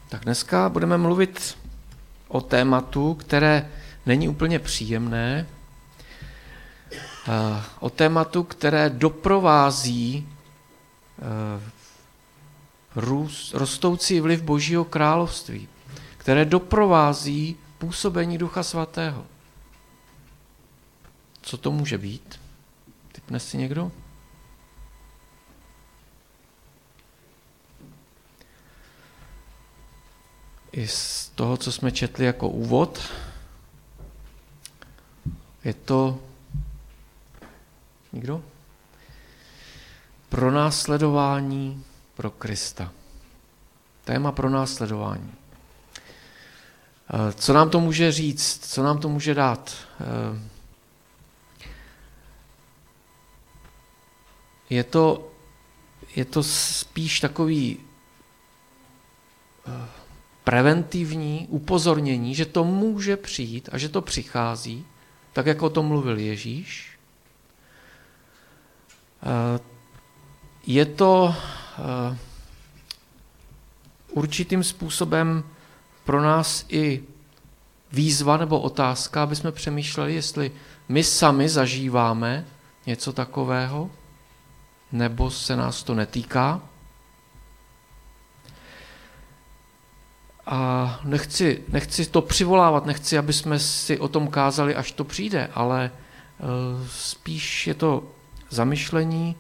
Tak dneska budeme mluvit o tématu, které není úplně příjemné, o tématu, které doprovází rostoucí vliv Božího království, které doprovází působení Ducha Svatého. Co to může být? Tipne si někdo? I z toho, co jsme četli jako úvod, je to někdo? Pronásledování pro Krista. Téma pronásledování. Co nám to může říct? Co nám to může dát? Je to spíš takový preventivní upozornění, že to může přijít a že to přichází, tak jako o tom mluvil Ježíš. Je to určitým způsobem pro nás i výzva nebo otázka, aby jsme přemýšleli, jestli my sami zažíváme něco takového, nebo se nás to netýká. A nechci to přivolávat, nechci, aby jsme si o tom kázali, až to přijde, ale spíš je to zamyšlení,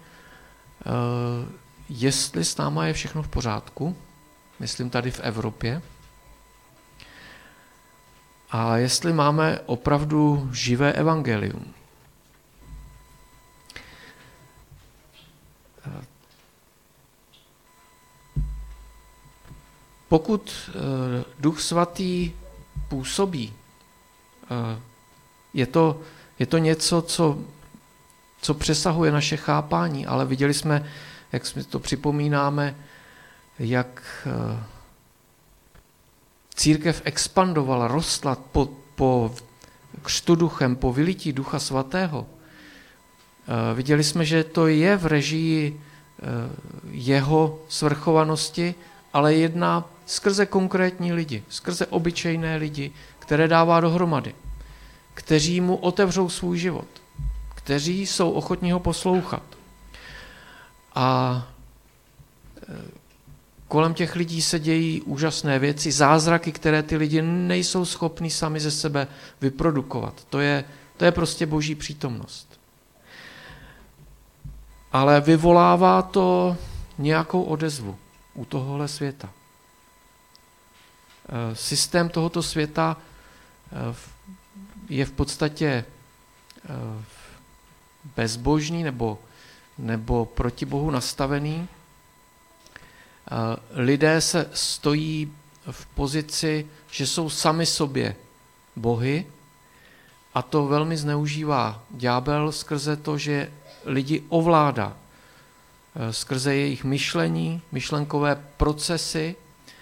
jestli s náma je všechno v pořádku, myslím tady v Evropě, a jestli máme opravdu živé evangelium. Pokud Duch Svatý působí, je to něco, co přesahuje naše chápání, ale viděli jsme, jak jsme to připomínáme, jak církev expandovala, rostla po křtu duchem, po vylití Ducha Svatého. Viděli jsme, že to je v režii jeho svrchovanosti, ale jedná skrze konkrétní lidi, skrze obyčejné lidi, které dává dohromady, kteří mu otevřou svůj život, kteří jsou ochotní ho poslouchat. A kolem těch lidí se dějí úžasné věci, zázraky, které ty lidi nejsou schopni sami ze sebe vyprodukovat. To je prostě Boží přítomnost. Ale vyvolává to nějakou odezvu u tohohle světa. Systém tohoto světa je v podstatě bezbožný nebo proti Bohu nastavený. Lidé se stojí v pozici, že jsou sami sobě bohy, a to velmi zneužívá ďábel skrze to, že lidi ovládá skrze jejich myšlení, myšlenkové procesy.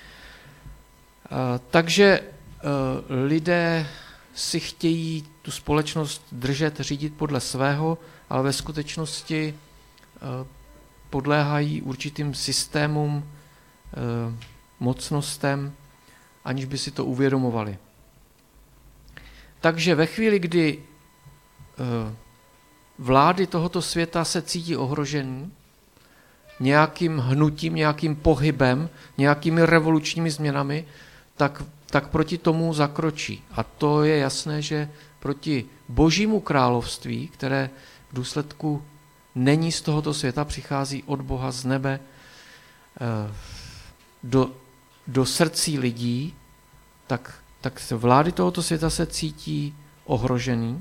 Takže lidé si chtějí tu společnost držet, řídit podle svého, ale ve skutečnosti podléhají určitým systémům, mocnostem, aniž by si to uvědomovali. Takže ve chvíli, kdy vlády tohoto světa se cítí ohrožený nějakým hnutím, nějakým pohybem, nějakými revolučními změnami, tak proti tomu zakročí. A to je jasné, že proti Božímu království, které v důsledku není z tohoto světa, přichází od Boha z nebe do srdcí lidí, tak vlády tohoto světa se cítí ohrožený.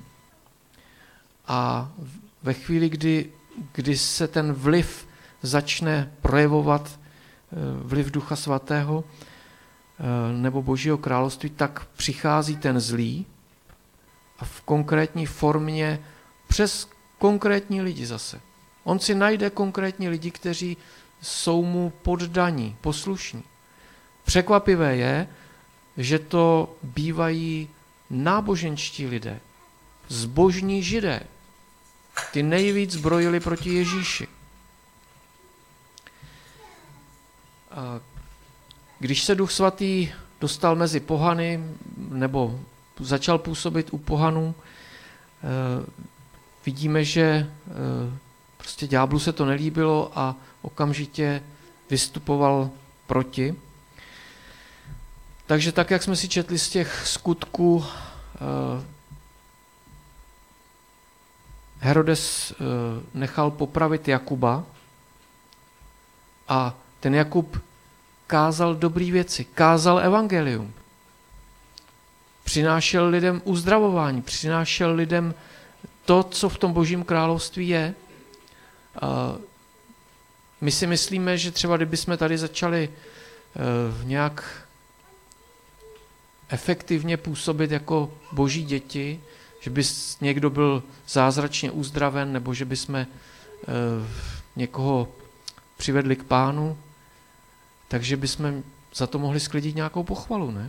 A ve chvíli, kdy se ten vliv začne projevovat, vliv Ducha Svatého nebo Božího království, tak přichází ten zlý a v konkrétní formě přes konkrétní lidi zase. On si najde konkrétní lidi, kteří jsou mu poddaní, poslušní. Překvapivé je, že to bývají náboženští lidé, zbožní Židé. Ty nejvíc zbrojili proti Ježíši. Když se Duch Svatý dostal mezi pohany, nebo začal působit u pohanů, vidíme, že prostě ďáblu se to nelíbilo a okamžitě vystupoval proti. Takže tak, jak jsme si četli z těch skutků, Herodes nechal popravit Jakuba a ten Jakub kázal dobré věci, kázal evangelium. Přinášel lidem uzdravování, přinášel lidem to, co v tom Božím království je. My si myslíme, že třeba kdybychom tady začali nějak efektivně působit jako Boží děti, že by někdo byl zázračně uzdraven, nebo že bychom někoho přivedli k Pánu, takže bychom za to mohli sklidit nějakou pochvalu, ne?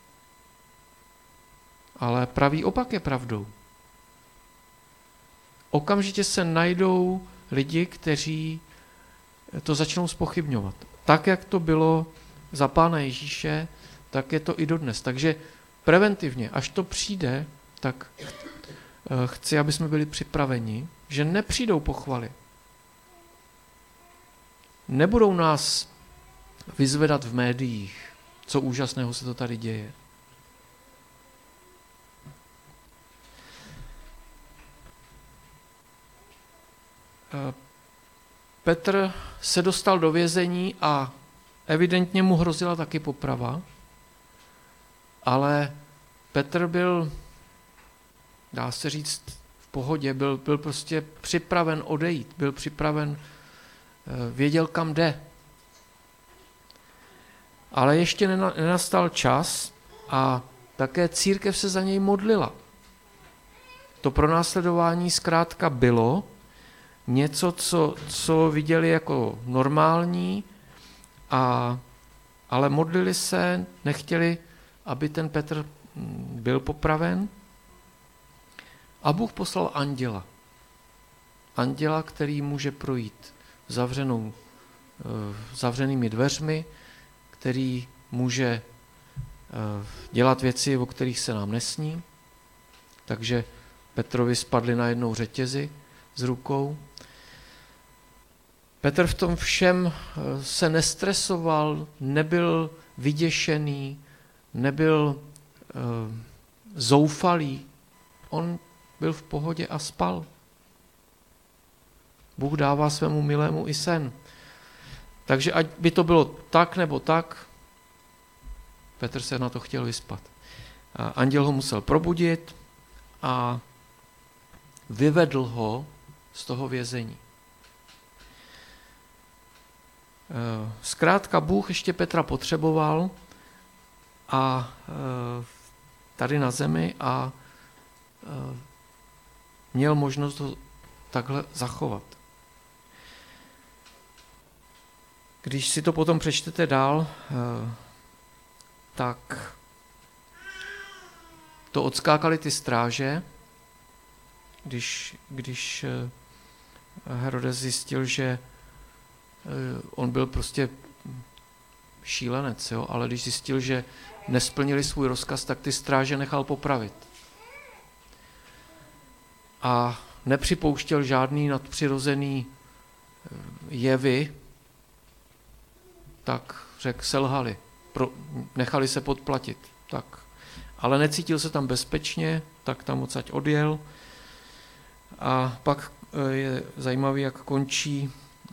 Ale pravý opak je pravdou. Okamžitě se najdou lidi, kteří to začnou zpochybňovat. Tak, jak to bylo za Pána Ježíše, tak je to i dodnes. Takže preventivně, až to přijde, tak chci, aby jsme byli připraveni, že nepřijdou pochvaly. Nebudou nás vyzvedat v médiích, co úžasného se to tady děje. Petr se dostal do vězení a evidentně mu hrozila taky poprava, ale Petr byl, dá se říct, v pohodě, byl prostě připraven odejít, byl připraven, věděl, kam jde. Ale ještě nenastal čas a také církev se za něj modlila. To pronásledování zkrátka bylo něco, co viděli jako normální, ale modlili se, nechtěli, aby ten Petr byl popraven. A Bůh poslal anděla. Anděla, který může projít zavřenými dveřmi, který může dělat věci, o kterých se nám nesní. Takže Petrovi spadly najednou řetězy z rukou. Petr v tom všem se nestresoval, nebyl vyděšený, nebyl zoufalý. On byl v pohodě a spal. Bůh dává svému milému i sen. Takže ať by to bylo tak nebo tak, Petr se na to chtěl vyspat. Anděl ho musel probudit a vyvedl ho z toho vězení. Zkrátka Bůh ještě Petra potřeboval a tady na zemi a měl možnost ho takhle zachovat. Když si to potom přečtete dál, tak to odskákali ty stráže, když Herodes zjistil, že on byl prostě šílenec, jo? Ale když zjistil, že nesplnili svůj rozkaz, tak ty stráže nechal popravit. A nepřipouštěl žádný nadpřirozený jevy, tak řekl, selhali, nechali se podplatit. Tak. Ale necítil se tam bezpečně, tak tam odsaď odjel. A pak je zajímavé, jak končí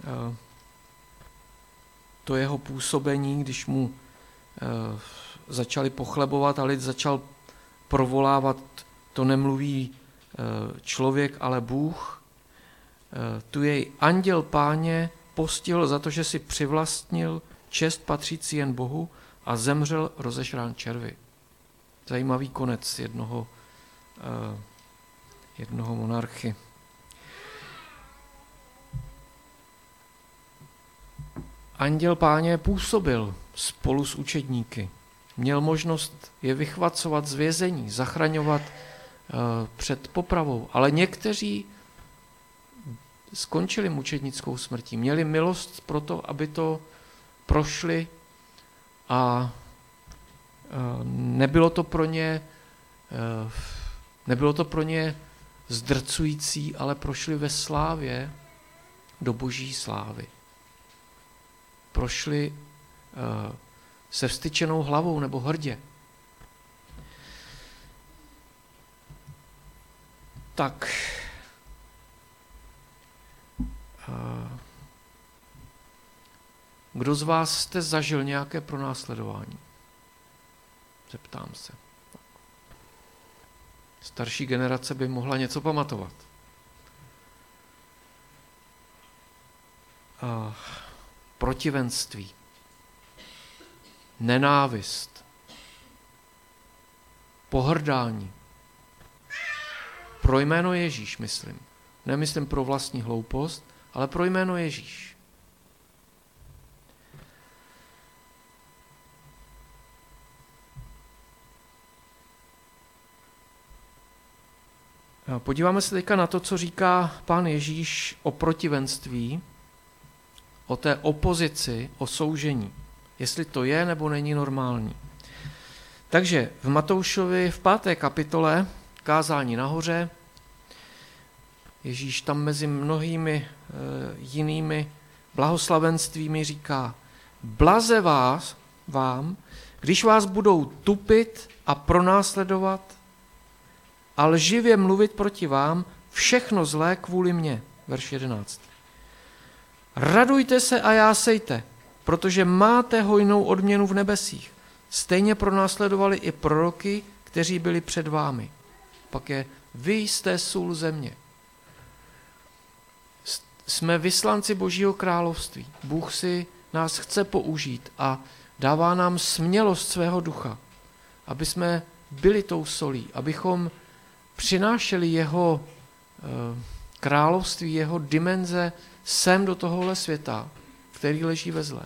to jeho působení, když mu začali pochlebovat a lid začal provolávat, to nemluví člověk, ale Bůh. Tu jej anděl Páně postihl za to, že si přivlastnil čest patřící jen Bohu a zemřel rozešrán červy. Zajímavý konec jednoho monarchy. Anděl Páně působil spolu s učedníky. Měl možnost je vychvacovat z vězení, zachraňovat před popravou, ale někteří skončili mučednickou smrtí. Měli milost pro to, aby to prošli a nebylo to pro ně zdrcující, ale prošli ve slávě do boží slávy. Prošli se vztyčenou hlavou nebo hrdě. Tak, kdo z vás jste zažil nějaké pronásledování? Zeptám se. Starší generace by mohla něco pamatovat. Protivenství, nenávist, pohrdání. Pro jméno Ježíš, myslím. Nemyslím pro vlastní hloupost, ale pro jméno Ježíš. Podíváme se teďka na to, co říká Pán Ježíš o protivenství, o té opozici, o soužení. Jestli to je nebo není normální. Takže v Matoušovi v 5. kapitole kázání nahoře Ježíš tam mezi mnohými jinými blahoslavenstvími říká: blaze vám, když vás budou tupit a pronásledovat a lživě mluvit proti vám všechno zlé kvůli mně. Verš 11. Radujte se a jásejte, protože máte hojnou odměnu v nebesích. Stejně pronásledovali i proroky, kteří byli před vámi. Pak je: vy jste sůl země. Jsme vyslanci Božího království. Bůh si nás chce použít a dává nám smělost svého ducha, aby jsme byli tou solí, abychom přinášeli jeho království, jeho dimenze sem do tohohle světa, který leží ve zlém.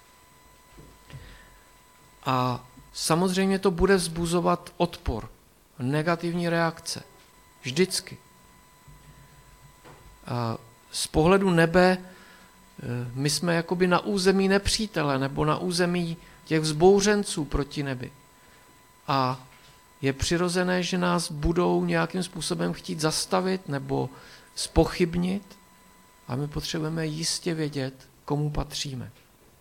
A samozřejmě to bude vzbuzovat odpor, negativní reakce. Vždycky. A z pohledu nebe my jsme jakoby na území nepřítele nebo na území těch vzbouřenců proti nebi. A je přirozené, že nás budou nějakým způsobem chtít zastavit nebo zpochybnit a my potřebujeme jistě vědět, komu patříme.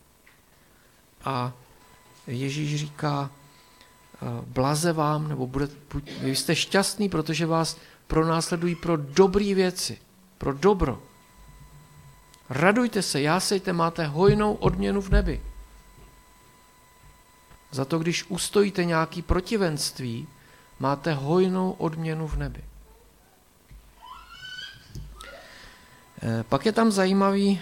A Ježíš říká: blaze vám, nebo vy jste šťastní, protože vás pronásledují pro dobré věci, pro dobro. Radujte se, jásejte, máte hojnou odměnu v nebi. Za to, když ustojíte nějaký protivenství, máte hojnou odměnu v nebi. Pak je tam zajímavý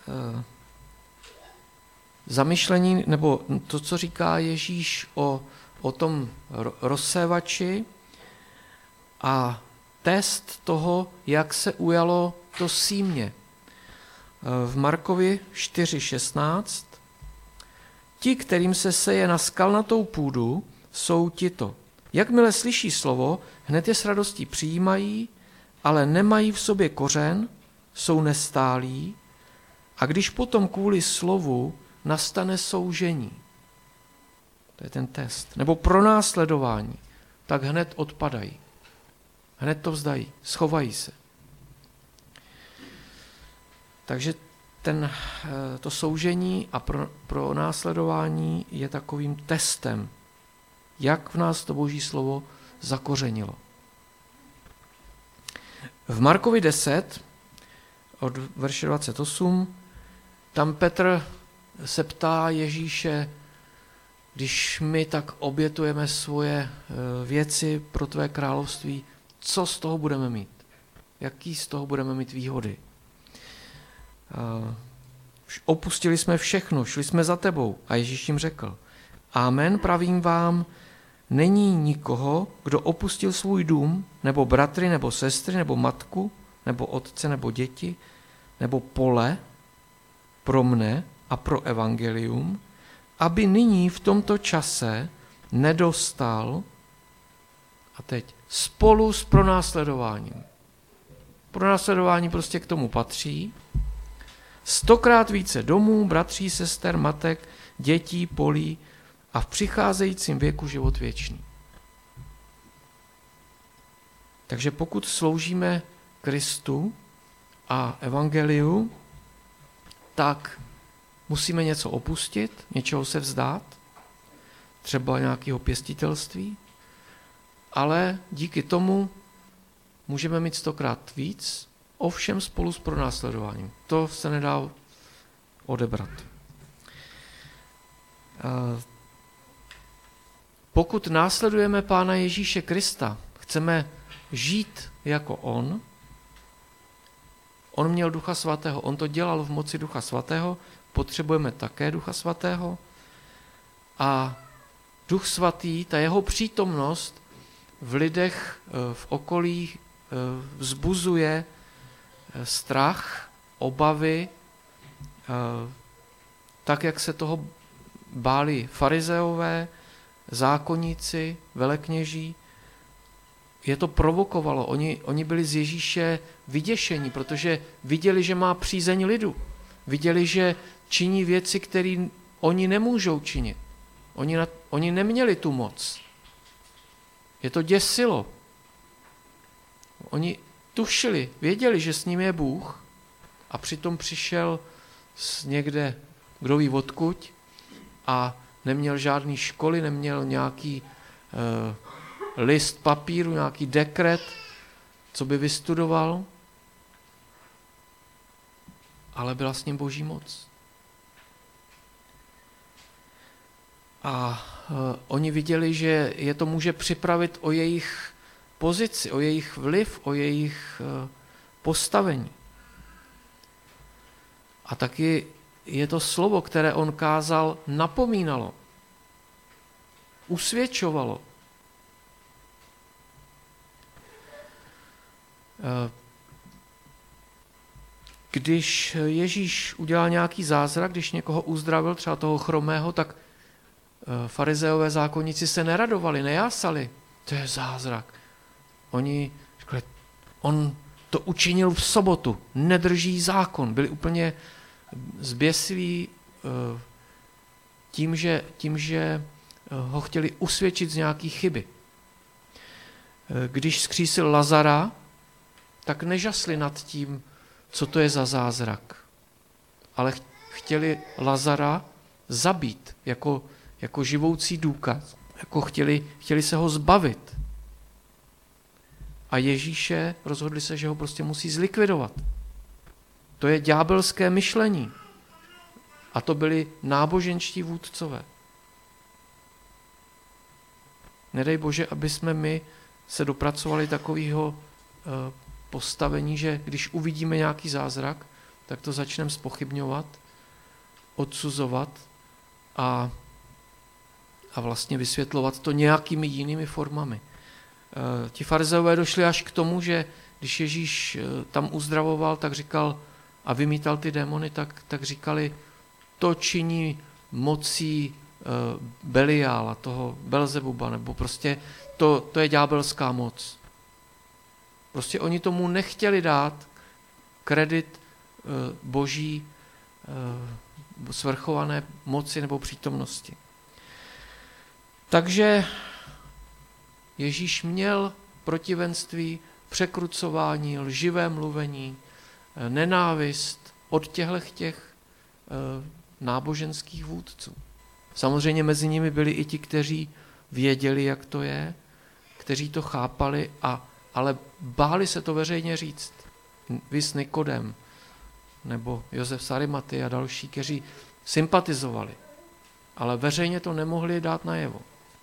zamyšlení, nebo to, co říká Ježíš o tom rozsévači a test toho, jak se ujalo to símě. V Markovi 4:16: ti, kterým se seje na skalnatou půdu, jsou tito. Jakmile slyší slovo, hned je s radostí přijímají, ale nemají v sobě kořen, jsou nestálí, a když potom kvůli slovu nastane soužení, to je ten test, nebo pronásledování, tak hned odpadají. Hned to vzdají, schovají se. Takže to soužení a pronásledování je takovým testem, jak v nás to Boží slovo zakořenilo. V Markovi 10, od verše 28, tam Petr se ptá Ježíše: když my tak obětujeme svoje věci pro tvé království, co z toho budeme mít? Jaký z toho budeme mít výhody? Opustili jsme všechno, šli jsme za tebou. A Ježíš jim řekl: amen, pravím vám, není nikoho, kdo opustil svůj dům, nebo bratry, nebo sestry, nebo matku, nebo otce, nebo děti, nebo pole pro mne a pro evangelium, aby nyní v tomto čase nedostal, a teď, spolu s pronásledováním. Pronásledování prostě k tomu patří. 100krát více domů, bratří, sester, matek, dětí, polí, a v přicházejícím věku život věčný. Takže pokud sloužíme Kristu a evangeliu, tak musíme něco opustit, něčeho se vzdát, třeba nějakého pěstitelství, ale díky tomu můžeme mít 100krát víc, ovšem spolu s pronásledováním. To se nedá odebrat. Pokud následujeme Pána Ježíše Krista, chceme žít jako on měl Ducha Svatého, on to dělal v moci Ducha Svatého, potřebujeme také Ducha Svatého a Duch Svatý, ta jeho přítomnost v lidech, v okolí vzbuzuje strach, obavy, tak, jak se toho báli farizeové, zákonníci, velekněží. Je to provokovalo. Oni byli z Ježíše vyděšení, protože viděli, že má přízeň lidu. Viděli, že činí věci, které oni nemůžou činit. Oni neměli tu moc. Je to děsilo. Oni tušili, věděli, že s ním je Bůh a přitom přišel z někde, kdo ví odkud, a neměl žádný školy, neměl nějaký list papíru, nějaký dekret, co by vystudoval, ale byla s ním Boží moc. A oni viděli, že je to může připravit o jejich pozici, o jejich vliv, o jejich postavení. A taky je to slovo, které on kázal, napomínalo, usvědčovalo. Když Ježíš udělal nějaký zázrak, když někoho uzdravil, třeba toho chromého, tak farizeové zákonníci se neradovali, nejásali. To je zázrak. Oni řekli, on to učinil v sobotu, nedrží zákon. Byli úplně zběsilí tím, že ho chtěli usvědčit z nějaký chyby. Když zkřísil Lazara, tak nežasli nad tím, co to je za zázrak. Ale chtěli Lazara zabít jako živoucí důkaz. Jako chtěli se ho zbavit. A Ježíše rozhodli se, že ho prostě musí zlikvidovat. To je ďábelské myšlení. A to byli náboženští vůdcové. Nedej Bože, aby jsme my se dopracovali takového postavení, že když uvidíme nějaký zázrak, tak to začneme zpochybňovat, odsuzovat a vlastně vysvětlovat to nějakými jinými formami. Ti farizeové došli až k tomu, že když Ježíš tam uzdravoval, tak říkal a vymítal ty démony, tak říkali, to činí mocí Beliála, toho Belzebuba, nebo prostě to je ďábelská moc. Prostě oni tomu nechtěli dát kredit boží svrchované moci nebo přítomnosti. Takže Ježíš měl protivenství, překrucování, lživé mluvení, nenávist od těchto náboženských vůdců. Samozřejmě mezi nimi byli i ti, kteří věděli, jak to je, kteří to chápali, ale báli se to veřejně říct. Viz Nikodem, nebo Josef z Arimaty a další, kteří sympatizovali, ale veřejně to nemohli dát najevo.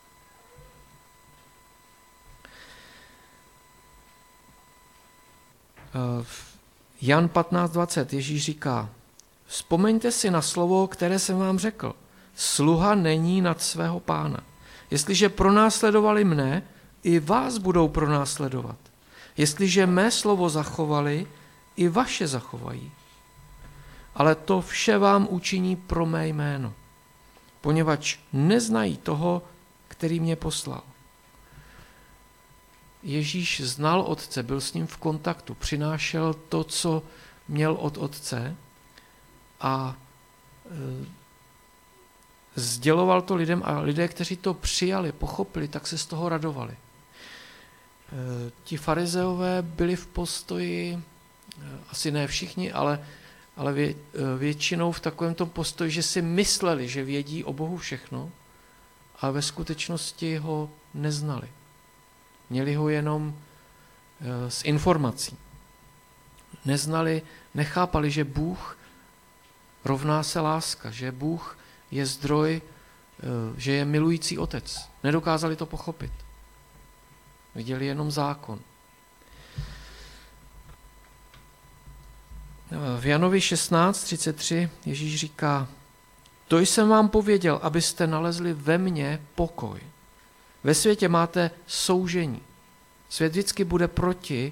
Jan 15:20 Ježíš říká, vzpomeňte si na slovo, které jsem vám řekl. Sluha není nad svého pána. Jestliže pronásledovali mne, i vás budou pronásledovat. Jestliže mé slovo zachovali, i vaše zachovají. Ale to vše vám učiní pro mé jméno, poněvadž neznají toho, který mě poslal. Ježíš znal Otce, byl s ním v kontaktu, přinášel to, co měl od Otce a sděloval to lidem a lidé, kteří to přijali, pochopili, tak se z toho radovali. Ti farizeové byli v postoji, asi ne všichni, ale většinou v takovém tom postoji, že si mysleli, že vědí o Bohu všechno, a ve skutečnosti ho neznali. Měli ho jenom z informací. Neznali, nechápali, že Bůh rovná se láska, že Bůh je zdroj, že je milující otec. Nedokázali to pochopit. Viděli jenom zákon. V Janovi 16:33 Ježíš říká: to jsem vám pověděl, abyste nalezli ve mně pokoj. Ve světě máte soužení. Svět vždycky bude proti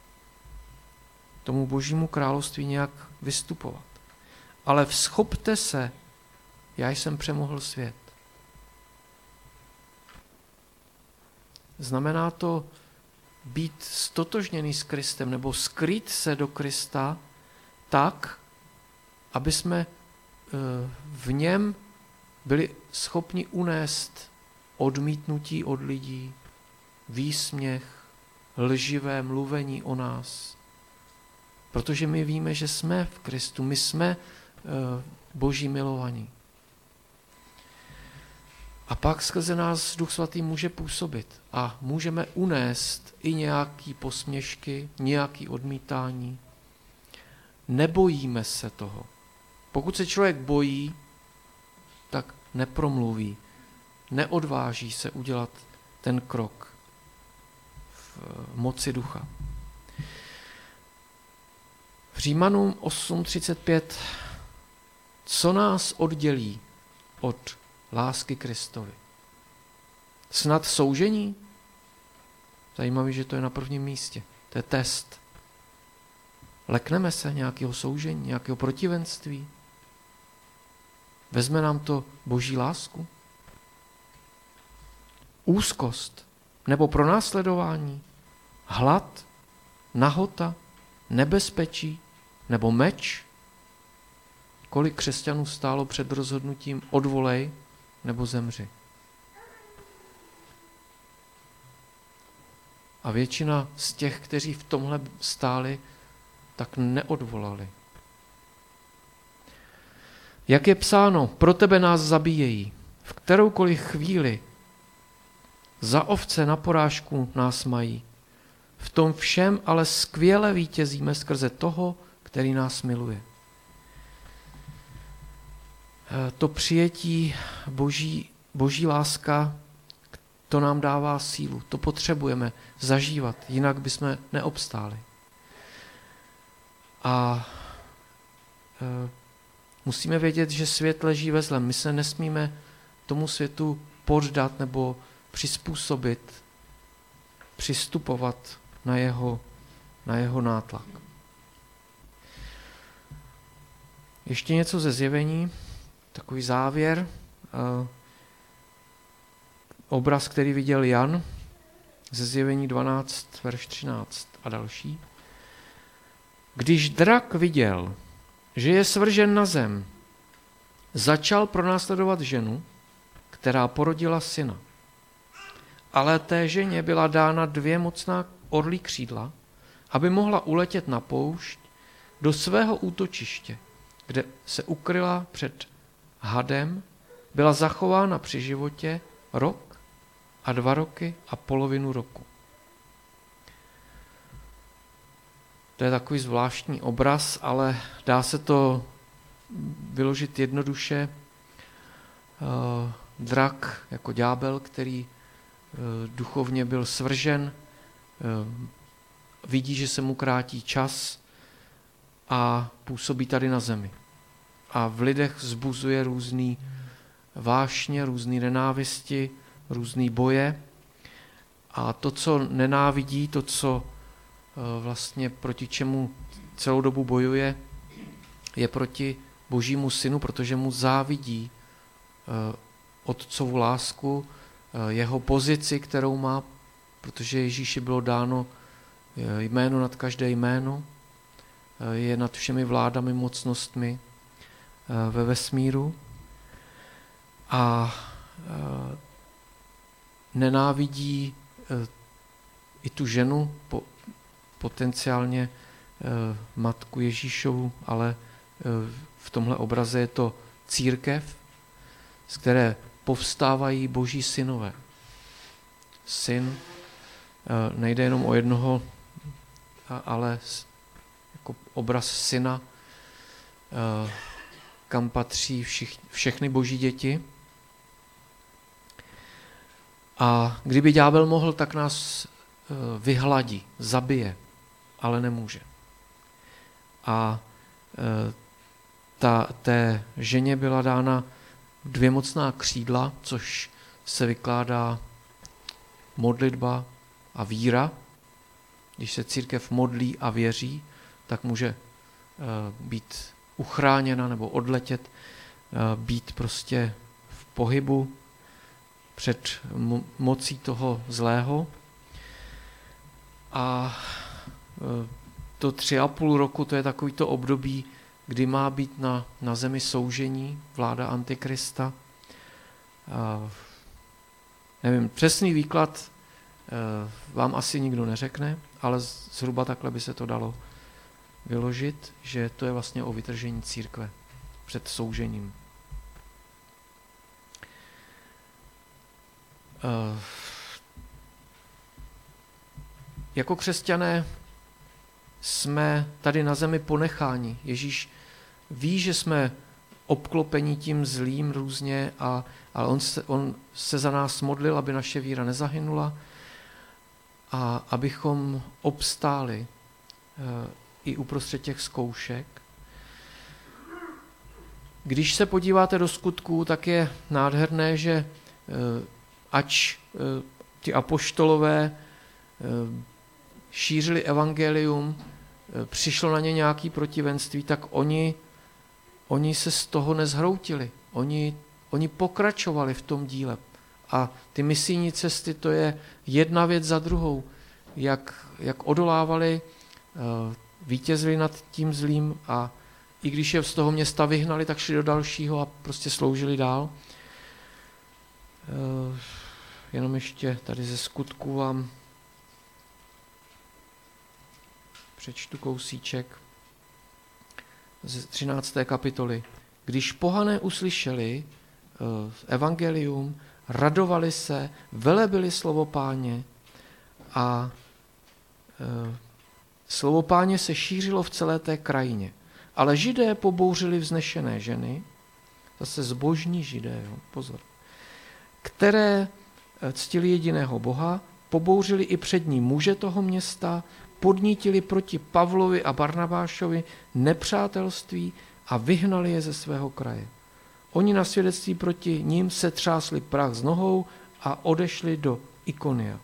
tomu Božímu království nějak vystupovat. Ale vzchopte se, já jsem přemohl svět. Znamená to být stotožněný s Kristem nebo skrýt se do Krista tak, aby jsme v něm byli schopni unést odmítnutí od lidí, výsměch, lživé mluvení o nás. Protože my víme, že jsme v Kristu, my jsme Boží milovaní. A pak skrze nás Duch Svatý může působit a můžeme unést i nějaký posměšky, nějaký odmítání. Nebojíme se toho. Pokud se člověk bojí, tak nepromluví, neodváží se udělat ten krok v moci ducha. V Římanům 8:35: co nás oddělí od lásky Kristovi? Snad soužení? Zajímavé, že to je na prvním místě. To je test. Lekneme se nějakého soužení, nějakého protivenství? Vezme nám to Boží lásku? Úzkost nebo pronásledování? Hlad? Nahota? Nebezpečí? Nebo meč? Kolik křesťanů stálo před rozhodnutím odvolej nebo zemři? A většina z těch, kteří v tomhle stáli, tak neodvolali. Jak je psáno, pro tebe nás zabíjejí, v kteroukoliv chvíli, za ovce na porážku nás mají. V tom všem ale skvěle vítězíme skrze toho, který nás miluje. To přijetí Boží láska, to nám dává sílu, to potřebujeme zažívat, jinak bychom neobstáli. A musíme vědět, že svět leží ve zlém. My se nesmíme tomu světu poddat nebo přizpůsobit, přistupovat na jeho nátlak. Ještě něco ze Zjevení, takový závěr. Obraz, který viděl Jan ze Zjevení 12, verš 13 a další. Když drak viděl, že je svržen na zem, začal pronásledovat ženu, která porodila syna. Ale té ženě byla dána 2 mocná orlí křídla, aby mohla uletět na poušť do svého útočiště, kde se ukryla před hadem, byla zachována při životě 1 rok a 2 roky a polovinu roku. To je takový zvláštní obraz, ale dá se to vyložit jednoduše. Drak jako ďábel, který duchovně byl svržen, vidí, že se mu krátí čas a působí tady na zemi. A v lidech vzbuzuje různý vášně, různý nenávisti, různý boje. A to, co nenávidí, to, co vlastně proti čemu celou dobu bojuje, je proti Božímu synu, protože mu závidí otcovu lásku, jeho pozici, kterou má, protože Ježíši bylo dáno jméno nad každé jméno, je nad všemi vládami, mocnostmi ve vesmíru. a nenávidí i tu ženu, potenciálně matku Ježíšovu, ale v tomhle obraze je to církev, z které povstávají boží synové. Syn, nejde jenom o jednoho, ale jako obraz syna, kam patří všechny boží děti. A kdyby ďábel mohl, tak nás vyhladí, zabije, ale nemůže. A té ženě byla dána 2 mocná křídla, což se vykládá modlitba a víra. Když se církev modlí a věří, tak může být uchráněna nebo odletět, být prostě v pohybu před mocí toho zlého. A to 3,5 roku, to je takovýto období, kdy má být na zemi soužení, vláda Antikrista. Nevím, přesný výklad vám asi nikdo neřekne, ale zhruba takhle by se to dalo vyložit, že to je vlastně o vytržení církve před soužením. Jako křesťané jsme tady na zemi ponecháni. Ježíš ví, že jsme obklopení tím zlým různě, ale on se za nás modlil, aby naše víra nezahynula a abychom obstáli i uprostřed těch zkoušek. Když se podíváte do Skutků, tak je nádherné, že ač ti apoštolové šířili evangelium, přišlo na ně nějaké protivenství, tak oni se z toho nezhroutili. Oni pokračovali v tom díle. A ty misijní cesty, to je jedna věc za druhou. Jak odolávali, vítězili nad tím zlým a i když je z toho města vyhnali, tak šli do dalšího a prostě sloužili dál. Jenom ještě tady ze Skutků vám přečtu kousíček z 13. kapitoly. Když pohané uslyšeli evangelium, radovali se, velebili slovo Páně a slovo Páně se šířilo v celé té krajině. Ale Židé pobouřili vznešené ženy, zase zbožní Židé, jo, pozor, které ctili jediného Boha, pobouřili i přední muže toho města, podnítili proti Pavlovi a Barnabášovi nepřátelství a vyhnali je ze svého kraje. Oni na svědectví proti ním se třásli prach z nohou a odešli do Ikonia.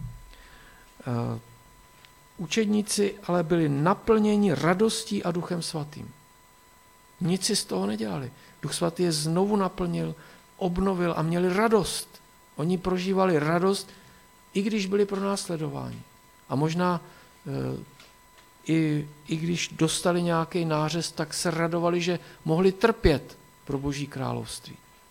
Učedníci ale byli naplněni radostí a Duchem svatým. Nic si z toho nedělali. Duch svatý je znovu naplnil, obnovil a měli radost. Oni prožívali radost, i když byli pronásledováni. A možná i když dostali nějaký nářez, tak se radovali, že mohli trpět pro Boží království.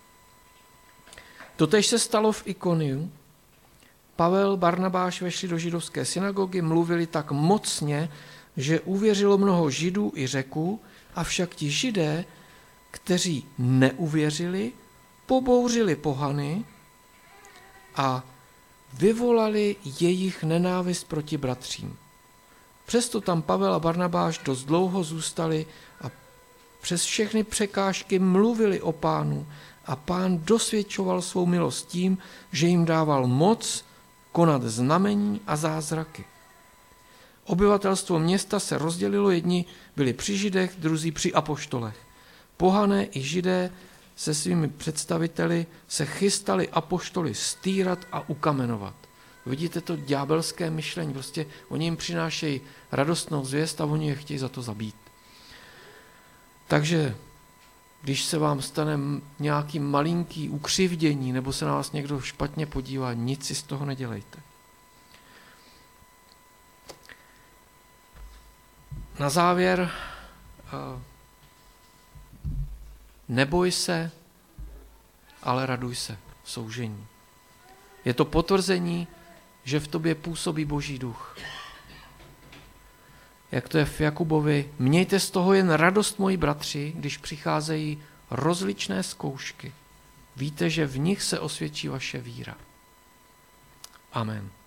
Totéž se stalo v Ikoniu. Pavel, Barnabáš vešli do židovské synagogy, mluvili tak mocně, že uvěřilo mnoho Židů i Řeků, avšak ti Židé, kteří neuvěřili, pobouřili pohany a vyvolali jejich nenávist proti bratřím. Přesto tam Pavel a Barnabáš dost dlouho zůstali a přes všechny překážky mluvili o Pánu a Pán dosvědčoval svou milost tím, že jim dával moc konat znamení a zázraky. Obyvatelstvo města se rozdělilo, jedni byli při Židech, druzí při apoštolech. Pohané i Židé se svými představiteli se chystali apoštoly stýrat a ukamenovat. Vidíte to ďábelské myšlení, prostě oni jim přinášejí radostnou zvěst a oni je chtějí za to zabít. Takže když se vám stane nějaký malinký ukřivdění nebo se na vás někdo špatně podívá, nic si z toho nedělejte. Na závěr, neboj se ale raduj se v soužení. Je to potvrzení, že v tobě působí Boží duch. Jak to je v Jakubovi, mějte z toho jen radost, moji bratři, když přicházejí rozličné zkoušky. Víte, že v nich se osvědčí vaše víra. Amen.